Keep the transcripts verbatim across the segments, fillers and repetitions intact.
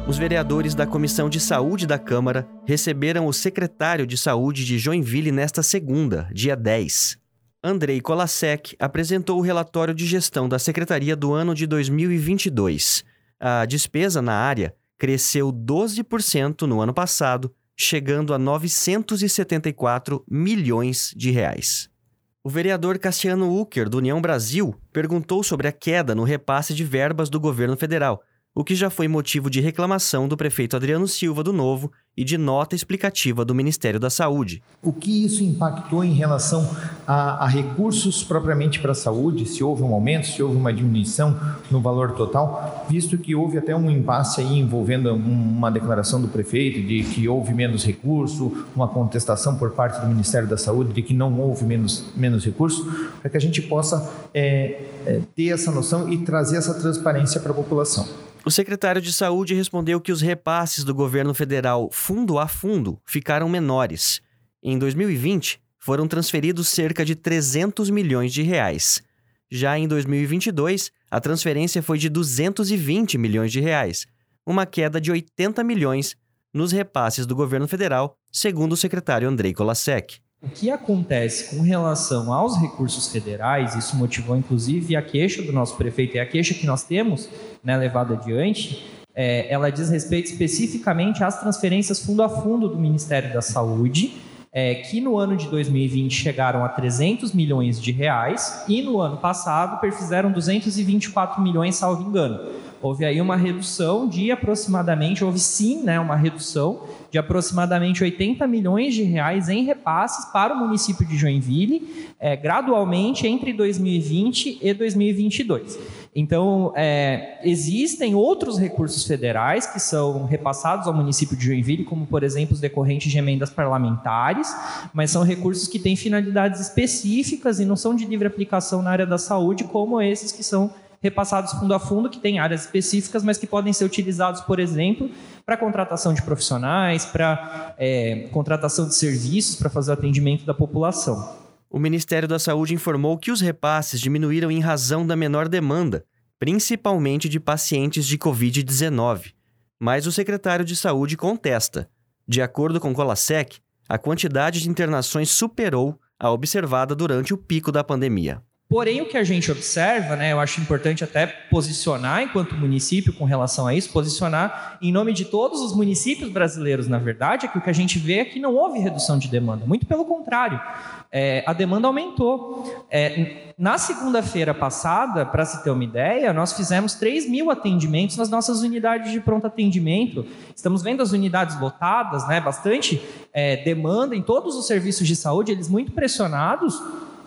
Os vereadores da Comissão de Saúde da Câmara receberam o secretário de Saúde de Joinville nesta segunda, dia dez. Andrei Kolasek apresentou o relatório de gestão da Secretaria do ano de dois mil e vinte e dois. A despesa na área cresceu doze por cento no ano passado, chegando a novecentos e setenta e quatro milhões de reais. O vereador Cassiano Ucker, do União Brasil, perguntou sobre a queda no repasse de verbas do governo federal, o que já foi motivo de reclamação do prefeito Adriano Silva do Novo e de nota explicativa do Ministério da Saúde. O que isso impactou em relação a, a recursos propriamente para a saúde, se houve um aumento, se houve uma diminuição no valor total, visto que houve até um impasse aí envolvendo uma declaração do prefeito de que houve menos recurso, uma contestação por parte do Ministério da Saúde de que não houve menos, menos recurso, para que a gente possa é, é, ter essa noção e trazer essa transparência para a população. O secretário de Saúde respondeu que os repasses do governo federal fundo a fundo ficaram menores. Em dois mil e vinte, foram transferidos cerca de trezentos milhões de reais. Já em dois mil e vinte e dois, a transferência foi de duzentos e vinte milhões de reais, uma queda de oitenta milhões nos repasses do governo federal, segundo o secretário Andrei Kolasek. O que acontece com relação aos recursos federais, isso motivou inclusive a queixa do nosso prefeito, e a queixa que nós temos, né, levada adiante, é, ela diz respeito especificamente às transferências fundo a fundo do Ministério da Saúde, é, que no ano de dois mil e vinte chegaram a trezentos milhões de reais e no ano passado perfizeram duzentos e vinte e quatro milhões, salvo engano. Houve aí uma redução de aproximadamente, houve sim, né, uma redução de aproximadamente oitenta milhões de reais em repasses para o município de Joinville, é, gradualmente entre dois mil e vinte e dois mil e vinte e dois. Então, é, existem outros recursos federais que são repassados ao município de Joinville, como, por exemplo, os decorrentes de emendas parlamentares, mas são recursos que têm finalidades específicas e não são de livre aplicação na área da saúde, como esses que são repassados fundo a fundo, que têm áreas específicas, mas que podem ser utilizados, por exemplo, para contratação de profissionais, para é, contratação de serviços, para fazer o atendimento da população. O Ministério da Saúde informou que os repasses diminuíram em razão da menor demanda, principalmente de pacientes de covid dezenove. Mas o secretário de Saúde contesta. De acordo com Kolasek, a quantidade de internações superou a observada durante o pico da pandemia. Porém, o que a gente observa, né, eu acho importante até posicionar enquanto município com relação a isso, posicionar em nome de todos os municípios brasileiros, na verdade, é que o que a gente vê é que não houve redução de demanda, muito pelo contrário, é, a demanda aumentou. É, na segunda-feira passada, para se ter uma ideia, nós fizemos três mil atendimentos nas nossas unidades de pronto atendimento. Estamos vendo as unidades lotadas, né, bastante é, demanda em todos os serviços de saúde, eles muito pressionados,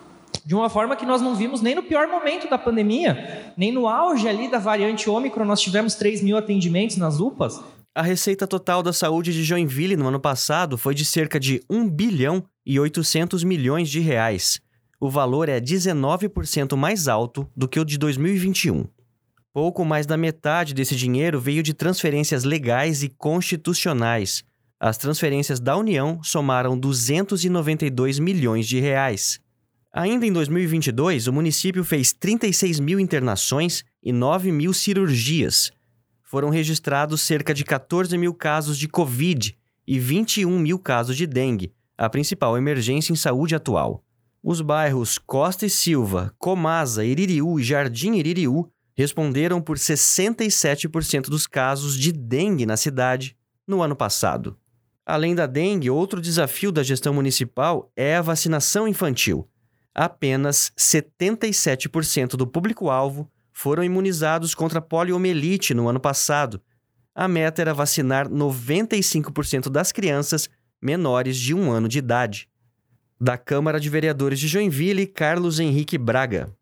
de uma forma que nós não vimos nem no pior momento da pandemia, nem no auge ali da variante Ômicron, nós tivemos três mil atendimentos nas U P As. A receita total da saúde de Joinville no ano passado foi de cerca de um bilhão e oitocentos milhões de reais. O valor é dezenove por cento mais alto do que o de dois mil e vinte e um. Pouco mais da metade desse dinheiro veio de transferências legais e constitucionais. As transferências da União somaram duzentos e noventa e dois milhões de reais. Ainda em dois mil e vinte e dois, o município fez trinta e seis mil internações e nove mil cirurgias. Foram registrados cerca de quatorze mil casos de Covid e vinte e um mil casos de dengue, a principal emergência em saúde atual. Os bairros Costa e Silva, Comasa, Iririú e Jardim Iririú responderam por sessenta e sete por cento dos casos de dengue na cidade no ano passado. Além da dengue, outro desafio da gestão municipal é a vacinação infantil. Apenas setenta e sete por cento do público-alvo foram imunizados contra poliomielite no ano passado. A meta era vacinar noventa e cinco por cento das crianças menores de um ano de idade. Da Câmara de Vereadores de Joinville, Carlos Henrique Braga.